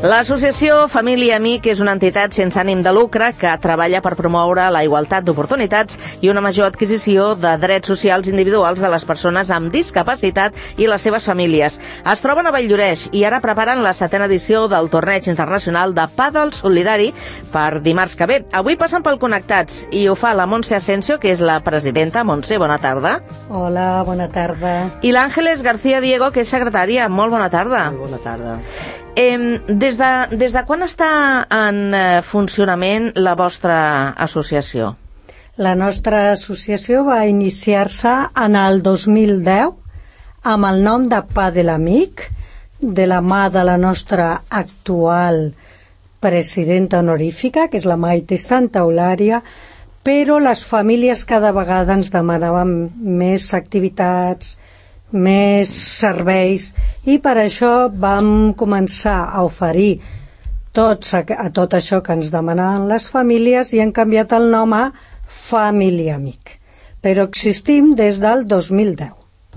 L'associació Família Amic és una entitat sense ànim de lucre que treballa per promoure la igualtat d'oportunitats i una major adquisició de drets socials individuals de les persones amb discapacitat i les seves famílies. Es troben a Valldoreix i ara preparen la 7a edició del torneig internacional de pàdel solidari per dimarts que ve. Avui passen pel Connectats i ho fa la Montse Asensio, que és la presidenta. Montse, bona tarda. Hola, bona tarda. I l'Àngeles García Diego, que és secretària. Molt bona tarda. Molt bona tarda. Des de quan està en funcionament la vostra associació? La nostra associació va iniciar-se en el 2010 amb el nom de Pàdel Amic, de la mà de la nostra actual presidenta honorífica, que és la Maite Santa Eulària, però les famílies cada vegada ens demanaven més activitats, més serveis, i per això vam començar a oferir tot això que ens demanaven les famílies i hem canviat el nom a Família Amic, però existim des del 2010.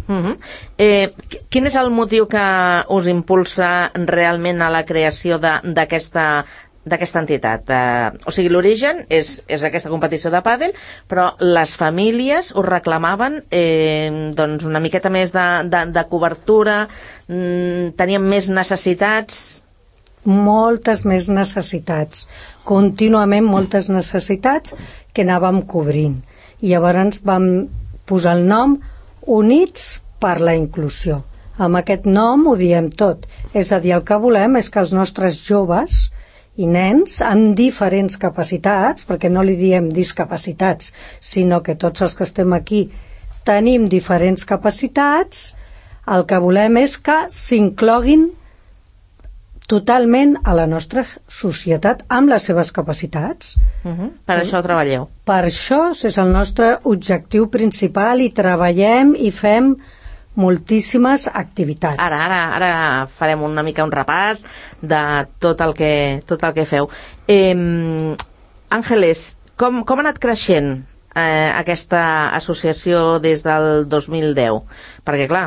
Quin és el motiu que us impulsa realment a la creació d'aquesta entitat? O sigui, l'origen és aquesta competició de pàdel, però les famílies us reclamaven doncs una miqueta més de cobertura, tenien més necessitats? Moltes més necessitats, contínuament moltes necessitats que anàvem cobrint, i llavors vam posar el nom Units per la Inclusió. Amb aquest nom ho diem tot, és a dir, el que volem és que els nostres joves i nens amb diferents capacitats, perquè no li diem discapacitats, sinó que tots els que estem aquí tenim diferents capacitats, el que volem és que s'incloguin totalment a la nostra societat amb les seves capacitats. Per això treballeu. Per això és el nostre objectiu principal i treballem i fem moltíssimes activitats. Ara farem una mica un repàs de tot el que feu. Àngeles, com ha anat creixent aquesta associació des del 2010? Perquè, clar,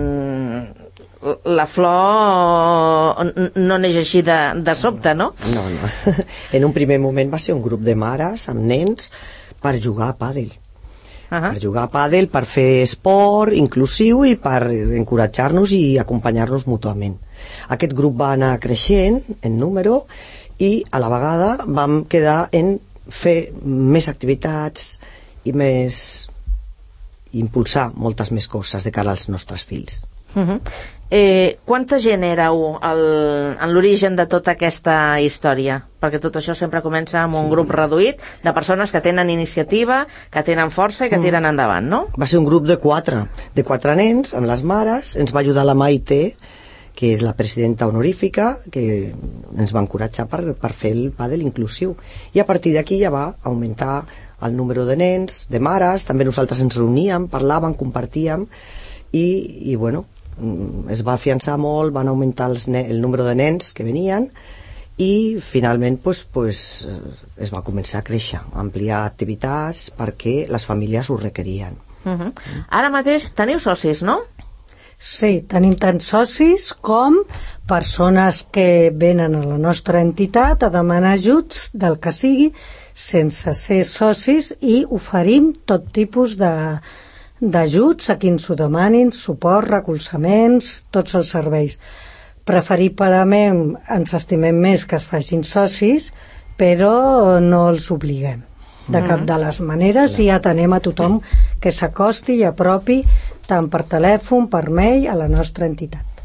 la flor no neix així de sobte, no? No. En un primer moment va ser un grup de mares amb nens per jugar a pàdel. Per jugar a pàdel, per fer esport inclusiu i per encoratjar-nos i acompanyar-nos mútuament. Aquest grup va anar creixent en número i a la vegada vam quedar en fer més activitats i impulsar moltes més coses de cara als nostres fills. Quanta gent éreu en l'origen de tota aquesta història? Perquè tot això sempre comença amb un grup reduït de persones que tenen iniciativa, que tenen força i que tiren endavant, no? Va ser un grup de quatre nens amb les mares. Ens va ajudar la Maite, que és la presidenta honorífica, que ens va encoratjar per fer el pàdel inclusiu, i a partir d'aquí ja va augmentar el número de nens, de mares. També nosaltres ens reuníem, parlàvem, compartíem i bueno, es va afiançar molt, van augmentar el número de nens que venien i finalment es va començar a créixer, a ampliar activitats perquè les famílies ho requerien. Ara mateix teniu socis, no? Sí, tenim tant socis com persones que venen a la nostra entitat a demanar ajuts del que sigui sense ser socis, i oferim tot tipus d'ajuts a qui ens ho demanin, suport, recolzaments, tots els serveis. Preferiblement ens estimem més que es facin socis, però no els obliguem de cap de les maneres, i atenem a tothom que s'acosti i apropi tant per telèfon, per mail, a la nostra entitat.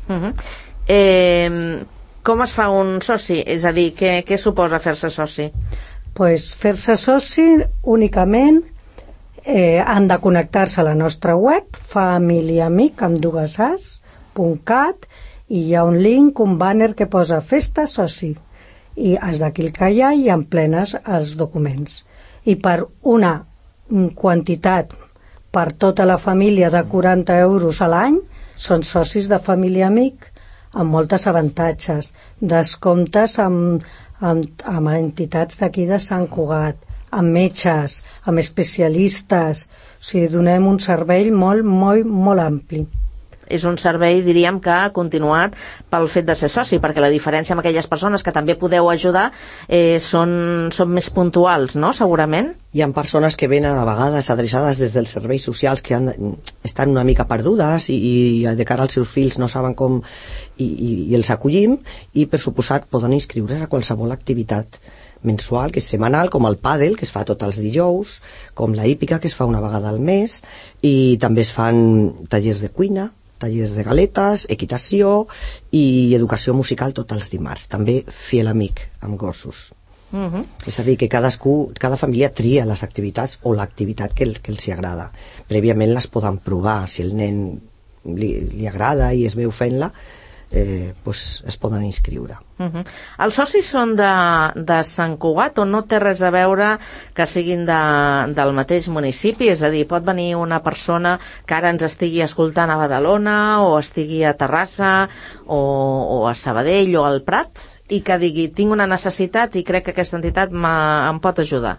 Com es fa un soci? És a dir, què suposa fer-se soci? Fer-se soci únicament han de connectar-se a la nostra web, familiamic, amb dues as.cat, i hi ha un link, un banner que posa Festa Soci, i has de clicar allà i emplenes els documents. I per una quantitat per tota la família de 40 euros a l'any són socis de Família Amic, amb moltes avantatges, descomptes amb entitats d'aquí de Sant Cugat, amb metges, amb especialistes. O sigui, donem un servei molt, molt, molt ampli. és un servei, diríem, que ha continuat pel fet de ser soci, perquè la diferència amb aquelles persones que també podeu ajudar són més puntuals, no?, segurament. Hi ha persones que venen a vegades adreçades des dels serveis socials que estan una mica perdudes i de cara als seus fills no saben com i els acollim, i per suposat poden inscriure's a qualsevol activitat mensual, que és setmanal, com el pàdel, que es fa tots els dijous, com la hípica, que es fa una vegada al mes, i també es fan tallers de cuina, tallers de galetes, equitació i educació musical tots els dimarts. També fiel amic amb gossos. És a dir, que cada família tria les activitats o l'activitat que els agrada. Prèviament les poden provar. Si el nen li agrada i es veu fent-la, es poden inscriure. Els socis són de Sant Cugat, o no té res a veure que siguin del mateix municipi? És a dir, pot venir una persona que ara ens estigui escoltant a Badalona o estigui a Terrassa o a Sabadell o al Prat i que digui, tinc una necessitat i crec que aquesta entitat em pot ajudar.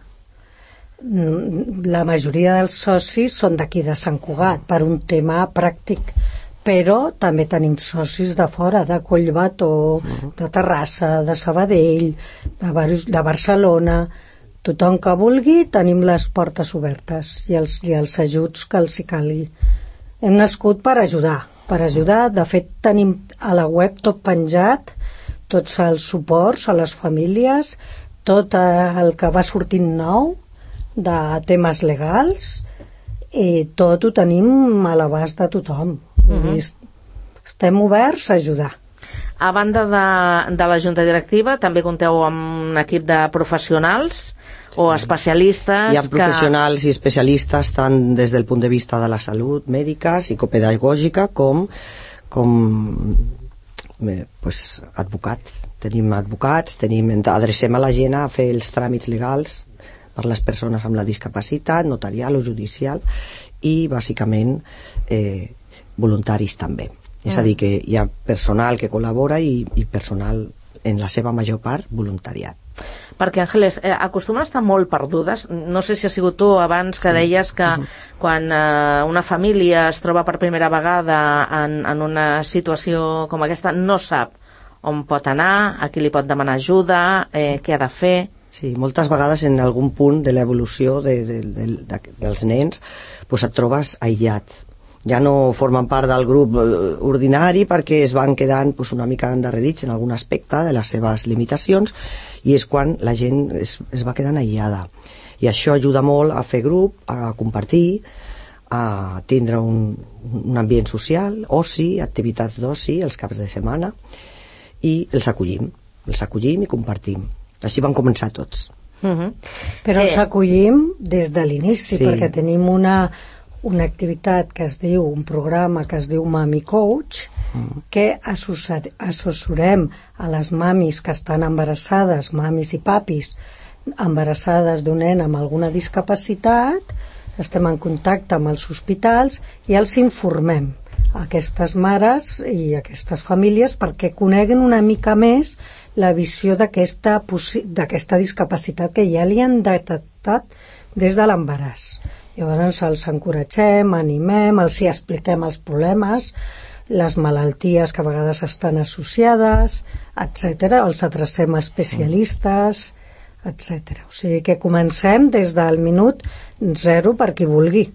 La majoria dels socis són d'aquí de Sant Cugat per un tema pràctic, però també tenim socis de fora, de Collbató, de Terrassa, de Sabadell, de Barcelona. Tothom que vulgui, tenim les portes obertes i els ajuts que els hi calgui. Hem nascut per ajudar. De fet, tenim a la web tot penjat, tots els suports a les famílies, tot el que va sortint nou de temes legals, i tot ho tenim a l'abast de tothom. Estem oberts a ajudar. A banda de la Junta Directiva, també compteu amb un equip de professionals o especialistes? Hi ha professionals i especialistes tant des del punt de vista de la salut mèdica, psicopedagògica, com advocats. Tenim advocats, adrecem a la gent a fer els tràmits legals per les persones amb la discapacitat, notarial o judicial, i bàsicament voluntaris també. És a dir, que hi ha personal que col·labora i personal, en la seva major part, voluntariat. Perquè, Àngeles, acostumen a estar molt perdudes. No sé si ha sigut tu abans que deies que quan una família es troba per primera vegada en una situació com aquesta, no sap on pot anar, a qui li pot demanar ajuda, què ha de fer. Sí, moltes vegades en algun punt de l'evolució dels nens et trobes aïllat. Ja no formen part del grup ordinari perquè es van quedant una mica endarrerits en algun aspecte de les seves limitacions, i és quan la gent es va quedant aïllada. I això ajuda molt a fer grup, a compartir, a tindre un ambient social, oci, activitats d'oci els caps de setmana, i els acollim i compartim. Així van començar tots. Però els acollim des de l'inici, perquè tenim una activitat que es diu, un programa que es diu Mami Coach, que assessorem a les mamis que estan embarassades, mamis i papis embarassades d'un nen amb alguna discapacitat. Estem en contacte amb els hospitals i els informem a aquestes mares i a aquestes famílies perquè coneguen una mica més la visió d'aquesta discapacitat que ja li han detectat des de l'embaràs. Llavors els encoratgem, animem, els hi expliquem els problemes, les malalties que a vegades estan associades, etc. Els adrecem a especialistes, etc. O sigui que comencem des del minut 0 per qui vulgui.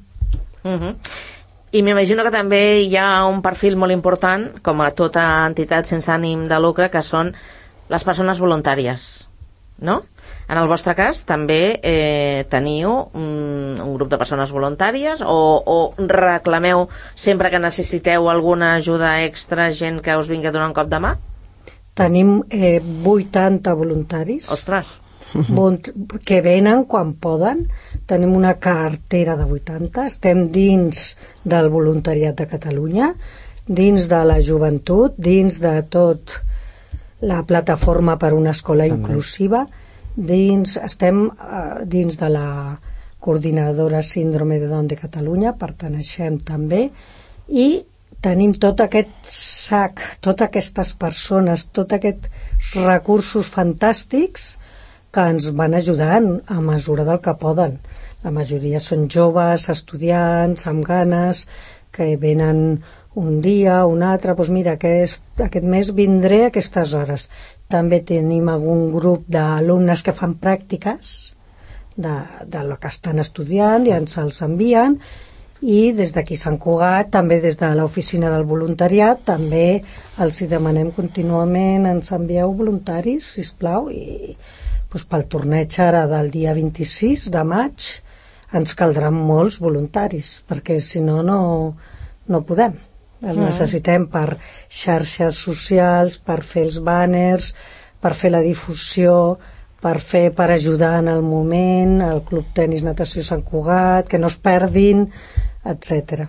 I m'imagino que també hi ha un perfil molt important, com a tota entitat sense ànim de lucre, que són les persones voluntàries, no? En el vostre cas també teniu un grup de persones voluntàries o reclameu sempre que necessiteu alguna ajuda extra, gent que us vingui a donar un cop de mà? Tenim 80 voluntaris. Ostres! Que venen quan poden. Tenim una cartera de 80. Estem dins del voluntariat de Catalunya, dins de la joventut, dins de tot la plataforma per una escola inclusiva, estem dins de la coordinadora síndrome de Down de Catalunya, perteneixem també, i tenim tot aquest sac, totes aquestes persones, tots aquests recursos fantàstics que ens van ajudant a mesura del que poden. La majoria són joves, estudiants, amb ganes, que venen un dia, un altre, doncs mira, aquest mes vindré a aquestes hores. També tenim algun grup d'alumnes que fan pràctiques de lo que estan estudiant i ens els envien, i des d'aquí Sant Cugat, també des de l'oficina del voluntariat, també els hi demanem contínuament, ens envieu voluntaris, sisplau, i doncs, pel torneig ara del dia 26 de maig ens caldran molts voluntaris, perquè si no, no podem. Els necessitem per xarxes socials, per fer els bàners, per fer la difusió, per ajudar en el moment, el Club Tenis Natació Sant Cugat, que no es perdin, etc.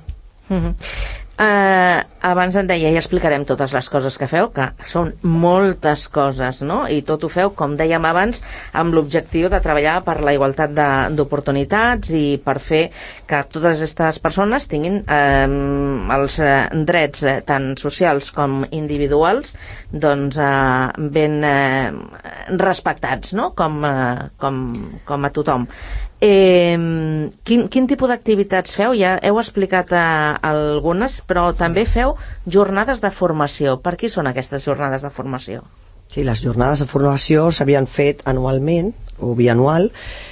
Abans et deia, ja explicarem totes les coses que feu, que són moltes coses, no? I tot ho feu, com dèiem abans, amb l'objectiu de treballar per la igualtat d'oportunitats i per fer que totes aquestes persones tinguin els drets tant socials com individuals doncs ben respectats, no? Com a tothom. Quin tipus d'activitats feu? Ja heu explicat algunes, però també feu jornades de formació. Per qui són aquestes jornades de formació? Sí, les jornades de formació s'havien fet anualment o bianual,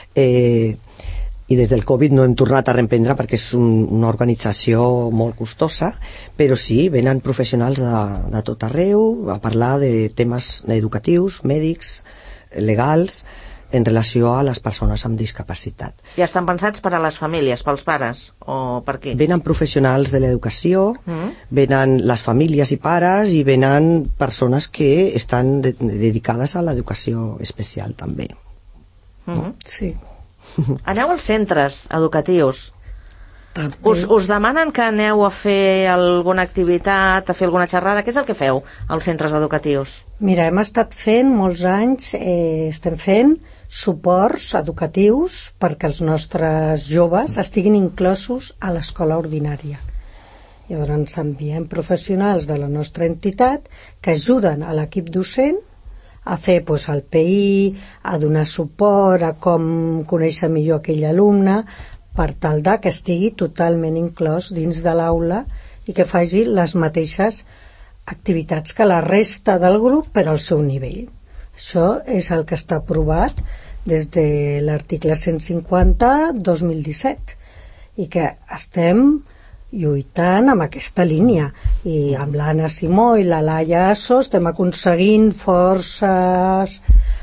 i des del Covid no hem tornat a reemprendre perquè és una organització molt costosa, però sí, venen professionals de tot arreu a parlar de temes educatius, mèdics, legals, en relació a les persones amb discapacitat. Ja estan pensats per a les famílies, pels pares, o per qui? Venen professionals de l'educació, venen les famílies i pares, i venen persones que estan dedicades a l'educació especial també. Sí. Aneu als centres educatius. Us demanen que aneu a fer alguna activitat, a fer alguna xerrada. Què és el que feu als centres educatius? Mira, hem estat fent molts anys, estem fent suports educatius perquè els nostres joves estiguin inclosos a l'escola ordinària. Llavors ens enviem professionals de la nostra entitat que ajuden a l'equip docent a fer el PI, a donar suport, a com conèixer millor aquell alumne, per tal que estigui totalment inclòs dins de l'aula i que faci les mateixes activitats que la resta del grup, però al seu nivell. Això és el que està aprovat des de l'article 150/2017 i que estem lluitant amb aquesta línia, i amb l'Anna Simó i la Laia Asso estem aconseguint forces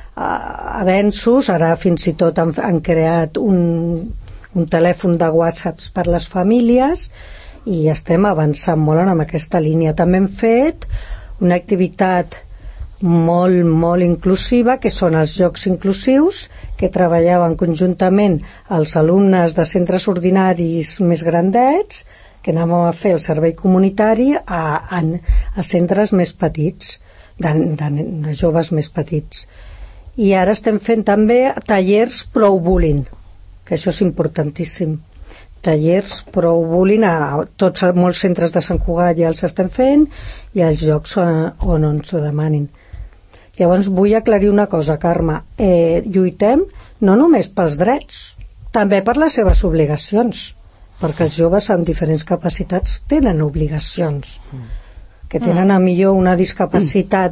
avenços. Ara fins i tot han creat un telèfon de whatsapps per les famílies i estem avançant molt en aquesta línia. També hem fet una activitat molt, molt inclusiva, que són els jocs inclusius, que treballaven conjuntament els alumnes de centres ordinaris més grandets, que anàvem a fer el servei comunitari a centres més petits, de joves més petits. I ara estem fent també tallers pro-bullying, que això és importantíssim. Tallers pro-bullying a molts centres de Sant Cugat ja els estem fent, i els llocs on ens ho demanin. Llavors vull aclarir una cosa, Carme. Lluitem no només pels drets, també per les seves obligacions, perquè els joves amb diferents capacitats tenen obligacions, que tenen a millor una discapacitat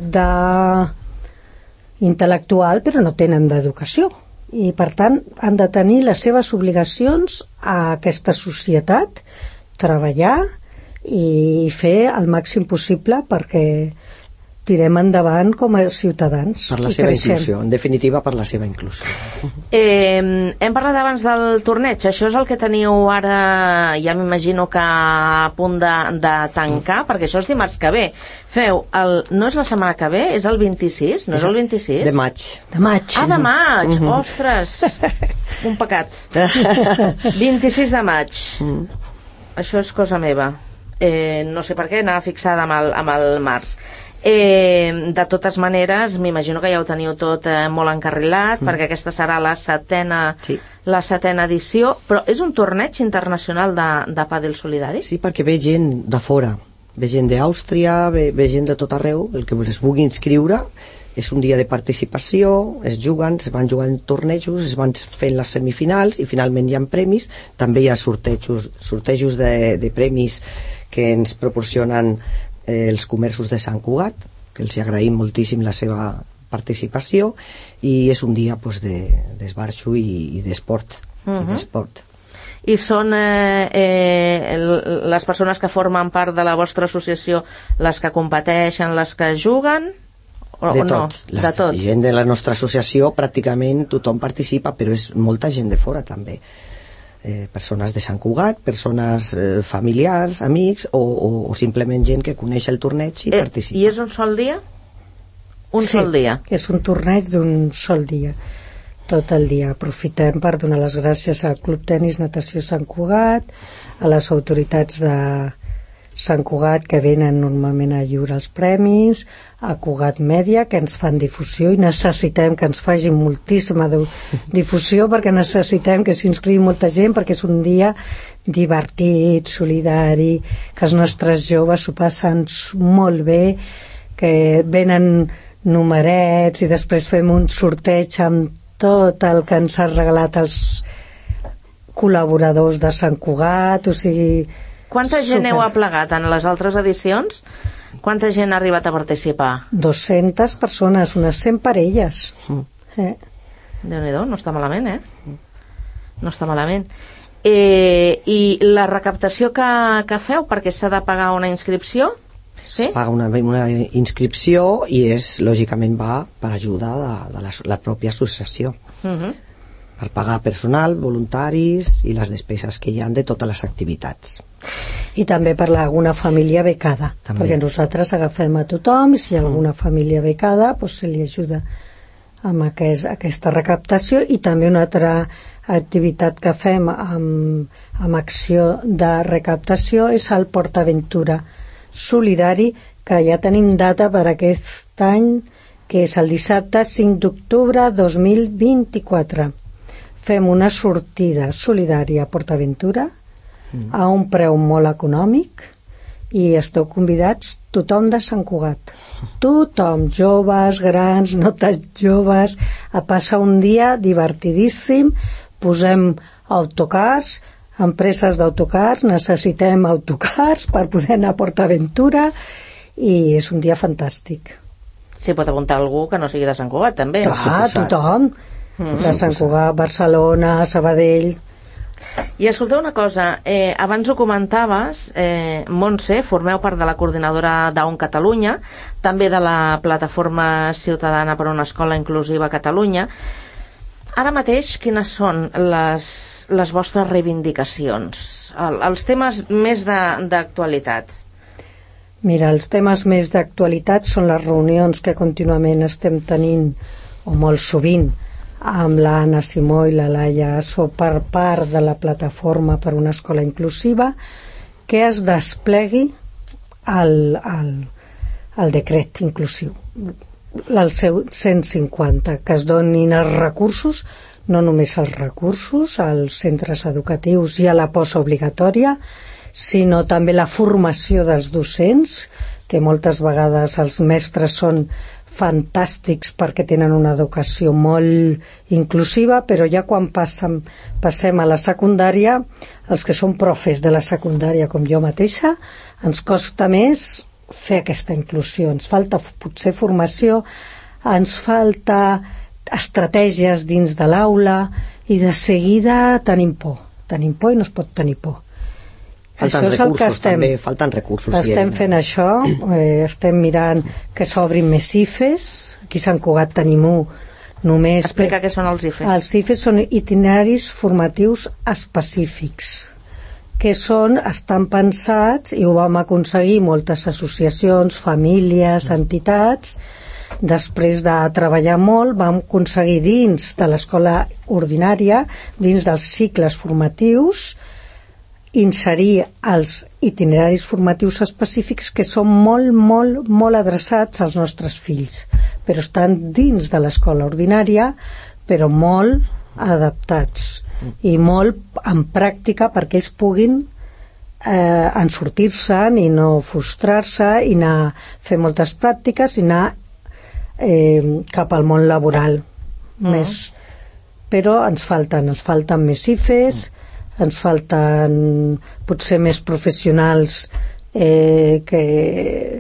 intel·lectual però no tenen d'educació, i per tant han de tenir les seves obligacions a aquesta societat, treballar i fer el màxim possible perquè tirem endavant com a ciutadans. Per la seva inclusió, en definitiva per la seva inclusió. Hem parlat abans del torneig, això és el que teniu ara, ja m'imagino que a punt de tancar, perquè això és dimarts que ve. Feu, no és la setmana que ve, és el 26, no és el 26? De maig. De maig. Ah, de maig, ostres, un pecat. 26 de maig. Això és cosa meva. No sé per què, anava fixada amb el març. De totes maneres, m'imagino que ja ho teniu tot molt encarrilat, perquè aquesta serà la setena edició, però és un torneig internacional de pàdel solidari? Sí, perquè ve gent de fora, ve gent d'Àustria, ve gent de tot arreu, el que es vulgui inscriure. És un dia de participació, es juguen, es van jugant tornejos, es van fent les semifinals i finalment hi ha premis. També hi ha sortejos de premis que ens proporcionen els comerços de Sant Cugat, que els agraïm moltíssim la seva participació, i és un dia d'esbarxo i d'esport. I són les persones que formen part de la vostra associació les que competeixen, les que juguen? De tot. La gent de la nostra associació pràcticament tothom participa, però és molta gent de fora també. Persones de Sant Cugat, persones familiars, amics o simplement gent que coneix el torneig i participa. I és un sol dia? Sol dia? Sí, és un torneig d'un sol dia, tot el dia. Aprofitem per donar les gràcies al Club Tenis Natació Sant Cugat, a les autoritats de Sant Cugat que venen normalment a lliurar els premis, a Cugat Mèdia que ens fan difusió i necessitem que ens facin moltíssima difusió perquè necessitem que s'inscrigui molta gent, perquè és un dia divertit, solidari, que els nostres joves s'ho passen molt bé, que venen numerets i després fem un sorteig amb tot el que ens ha regalat els col·laboradors de Sant Cugat, o sigui... Quanta gent heu aplegat en les altres edicions? Quanta gent ha arribat a participar? 200 persones, unes 100 parelles. Déu-n'hi-do, no està malament, No està malament. I la recaptació que feu, perquè s'ha de pagar una inscripció? Sí? Es paga una inscripció i lògicament va per ajuda de la pròpia associació. Per pagar personal, voluntaris i les despeses que hi ha de totes les activitats. I també per alguna família becada, perquè nosaltres agafem a tothom i si hi ha alguna família becada se li ajuda amb aquesta recaptació. I també una altra activitat que fem amb acció de recaptació és el PortAventura solidari, que ja tenim data per aquest any, que és el dissabte 5 d'octubre 2024. Fem una sortida solidària a PortAventura a un preu molt econòmic i esteu convidats tothom de Sant Cugat, tothom, joves, grans, no tan joves, a passar un dia divertidíssim. Posem autocars, empreses d'autocars, necessitem autocars per poder anar a PortAventura i és un dia fantàstic. S'hi pot apuntar algú que no sigui de Sant Cugat, també. Clar, tothom, de Sant Cugat, Barcelona, Sabadell. I escolteu una cosa, abans ho comentaves, Montse, formeu part de la coordinadora d'AON Catalunya, també de la plataforma ciutadana per una escola inclusiva a Catalunya. Ara mateix, quines són les vostres reivindicacions? Els temes més d'actualitat? Mira, els temes més d'actualitat són les reunions que contínuament estem tenint, o molt sovint, amb l'Anna Simó i la Laia Asso per part de la plataforma per una escola inclusiva, que es desplegui el decret inclusiu, el seu 150, que es donin els recursos, no només els recursos als centres educatius i a la postobligatòria, sinó també la formació dels docents, que moltes vegades els mestres són fantàstics perquè tenen una educació molt inclusiva, però ja quan passem a la secundària, els que són profes de la secundària com jo mateixa, ens costa més fer aquesta inclusió. Ens falta potser formació, ens falta estratègies dins de l'aula i de seguida tenim por i no es pot tenir por. Falten recursos, també falten recursos. Estem fent això, estem mirant que s'obrin més IFES. Aquí a Sant Cugat tenim només... Explica què són els IFES. Els IFES són itineraris formatius específics, que estan pensats, i ho vam aconseguir moltes associacions, famílies, entitats. Després de treballar molt, vam aconseguir dins de l'escola ordinària, dins dels cicles formatius, inserir els itineraris formatius específics que són molt, molt, molt adreçats als nostres fills, però estan dins de l'escola ordinària, però molt adaptats i molt en pràctica perquè ells puguin en sortir-se'n i no frustrar-se i anar a fer moltes pràctiques i anar cap al món laboral més. Però ens falten més IFEs, ens falten potser més professionals que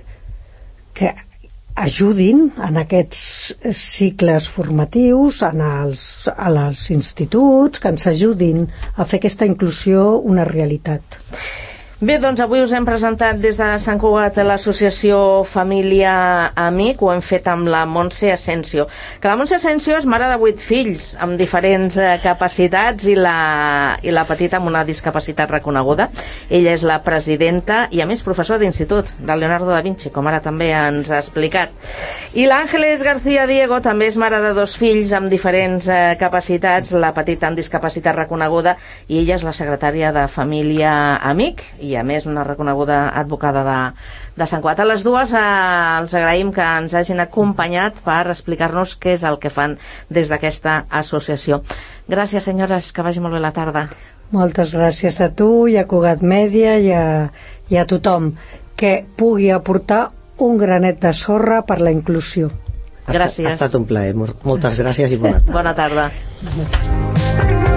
ajudin en aquests cicles formatius, als instituts, que ens ajudin a fer aquesta inclusió una realitat. Bé, doncs avui us hem presentat des de Sant Cugat l'associació Família Amic, ho hem fet amb la Montse Asensio. Que la Montse Asensio és mare de 8 fills amb diferents capacitats i la petita amb una discapacitat reconeguda. Ella és la presidenta i a més professor d'institut del Leonardo da Vinci, com ara també ens ha explicat. I l'Àngeles García Diego també és mare de 2 fills amb diferents capacitats, la petita amb discapacitat reconeguda, i ella és la secretària de Família Amic i a més una reconeguda advocada de Sant Cugat. A les dues els agraïm que ens hagin acompanyat per explicar-nos què és el que fan des d'aquesta associació. Gràcies, senyores, que vagi molt bé la tarda. Moltes gràcies a tu i a Cugat Mèdia i a tothom que pugui aportar un granet de sorra per la inclusió. Gràcies. Ha estat un plaer. Moltes gràcies i bona tarda. Bona tarda.